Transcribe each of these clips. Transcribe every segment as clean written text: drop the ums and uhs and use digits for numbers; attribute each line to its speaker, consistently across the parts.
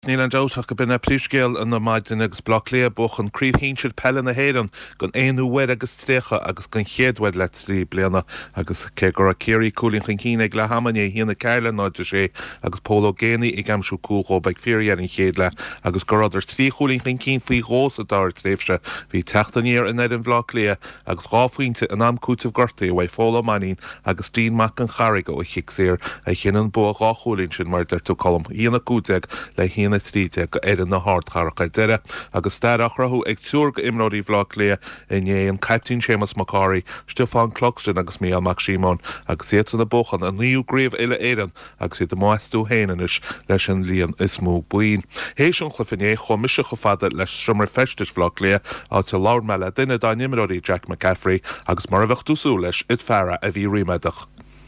Speaker 1: Níl an deoach go buna prísgéal an maidin agus bloclé buch an críomhhíseir pelle na héan gon éonúhaid agus trécha agus gon chéadhaid le trí bliana agus cé gur a céirí cúlín chun cíine ag le hamané híanana ceile náidir sé agus póló géanaí ag amsú cúló beag fíar an chéad le agus gur idir trí cúlín chun cín faoi gós a dáir tréfse hí teachtaníir in an bloclé agus gáfuointe an amcútah gortaí a bhaid fóla manín agus tín mac an charig ó chiic sér a chéanan bu a gáchúlín sin mar der tú colm híanana cúteag le híanana tríte go éan na hardcharcha deire agus staach rathú ag túr go imróí bhlach lé in an Captain Seamus Macari, Stefan Cluxton agus mí Mac Simon agus éan na bochan an níúgréomh ile éan agus sé do máistú héanais leis an líon is mú buin. Hééis an chlufinné chomise go fada leis strumar festis bhlach lé á te lár meile duine dá nimróí Jack McCaffrey agus mar a bheith dúsú leis it fearra a bhí rimeadach.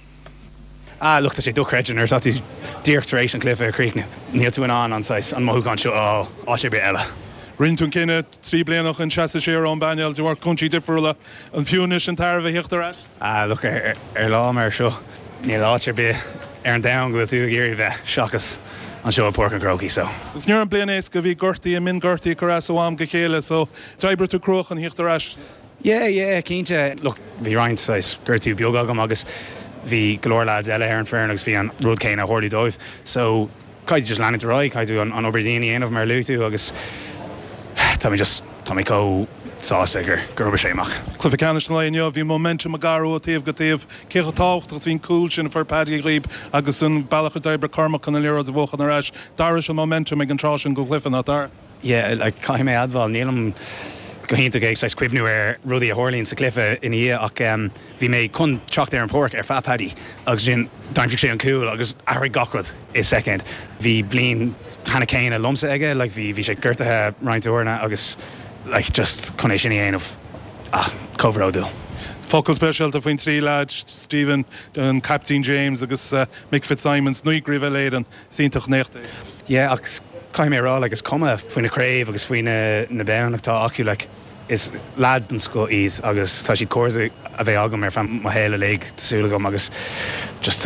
Speaker 2: Look, sé dúchréidir ar táí díochtaréis an clifa a críicne. Níl tú an sais an mothúán seo á sé be eile.
Speaker 1: Rintún cinenne trí blianach an seasa séar an bainil de bhar chuntí difriúla an fiúnis an tairh hiachtarráis?
Speaker 2: Look, ar lám ar seo níl áte be ar an dam go bhfuil tú géirí bheith seachas an seo a porc an croí so.
Speaker 1: Gus nuair an blianéis go bhí gortaí a min gortaí go as bháim go chéile so d'oibre tú cruach an hiachtarráis?
Speaker 2: Yeah, cínte. Look, bhí roinnt sais gur tú beagam agus bhí golóir lads eile ar an fearn agus bhí an rud céine a chóirí dóibh. So caiid just leanú rá, caiidú an Aberdeen aanamh mar luú agus tá mí có sása gur séach.
Speaker 1: Clufa canis na leonne bhí momentum a garú taobh go taobh cécha tácht a bhín cool sin far padí gríb agus an bailach d'oibre cormach an léir a bhchan arás. Daris an momentum ag an trásin go glyfan a dar?
Speaker 2: Yeah, like cai mé adbháil nílam go hinnta ag sais cuimhnú ar rudí a hórlíonn sa clifa in í ach bhí mé chun teacht ar an porc ar fapadi agus sin daimfik sé an cúil agus ahraigh gacrad is second. Bhí blin chana céine lomsa aige, like bhí sé gurtathe roiintúirna agus like just chun é sin aanamh coverródú.
Speaker 1: Focal specialta faoin trí lad Stephen an Captain James agus Mick Fitzsimons nuigríomh léan síntaach néachta.
Speaker 2: Yeah, agus cai mé rá agus cuma faoin na craobh agus faoin na beannachtá acu like is lads den sco iad agus tá si cuairda a bheith agam ar fan mo héile le tásúlagam agus just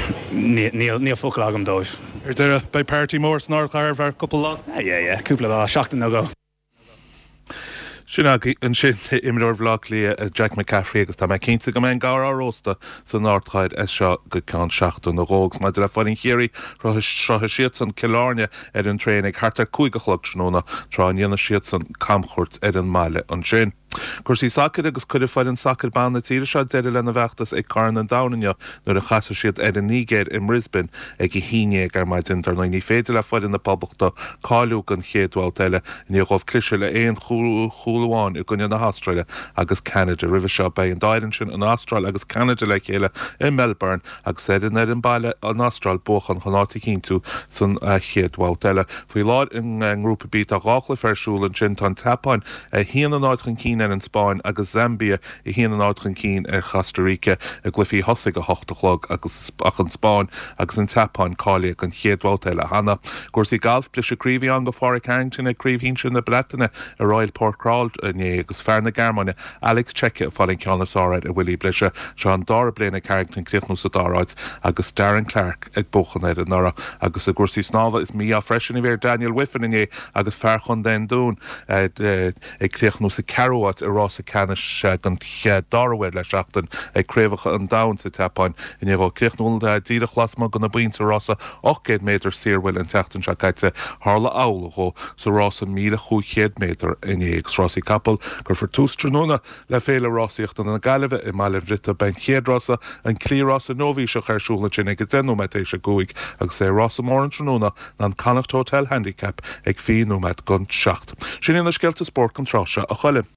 Speaker 2: níl focail agam dóibh.
Speaker 1: Ar deire bei Party mór snar chláir bhar couple lá?
Speaker 2: Yeah, cúpla lá, seachtain nó go.
Speaker 1: Sinna an sin imreoir bhlach lí Jack McCaffrey agus tá mé cinnta go mé gá árósta san náirchaid is seo go ceann seaachtain na rógs, mar de le fáin chéirí trotha siad san Killarney ar an tréin ag hartar 5 tróna trá an dhéana siad san camchúirt ar an maile an sin. Cursí sacr agus chuidir fáil an sacr ban na tíre seo deidir lena bheachtas ag cairn an damhaine nuair a chaasa siad ar an nígéir in Brisbane ag i híine ar maid intar na ní féidir le fáil na poblachta cáú an chéadháil teile ní gáh clise le éon chúlháin i gine na Australia agus Canada rih seo bei an dairann sin an Austral agus Canada le chéile in Melbourne agus éidir ar an baile an Austral bochan chunátí cínú san chéadháil teile. Faoi láid in grúpa bit a gáchla fearsúil an sin tá tapáin híana an áit chun cíine in Spáin agus Zambia i híana an áitchan cín ar Costa Rica a glufií hosaigh a 8 agus ach an Spáin agus an tapáin cála an chéadháil a hana. Gúirsaí galf plis a críomhí an go fára Carrington a críomhhín sin na Bretainine a Royal Port Crawl né agus fearna Germáine Alex Cheque a fáiln ceannasáid a bhfuilí blise se an dara bliana Carrington críochnú sa dáráid agus Darren Clark ag bochan ar an nora agus a gúirsaí snáva is mí a freisin i bhéir Daniel Whiffen iné agus fearchun den dún ag críochnú sa Carrow a rás a canis gan darhfuir le seachtain ag créomhacha an dain sa tapáin in éh críochnúil díra chlasma gan na bhainte rása 800 méter síorhfuil an teachtain se caiite hála álaó sa rás an 1500 méter in éag rásaí capal gur for tústranúna le féle rásaíocht an na galibh i meile bhrita ben chéadrása an clírása nóhí se chuirsúla sin ag denúmetéis a goig agus é rása mór an tróna na Connacht Hotel Handicap ag fiúmed gon seacht. Sin ina scialta sport contráseo a cholim.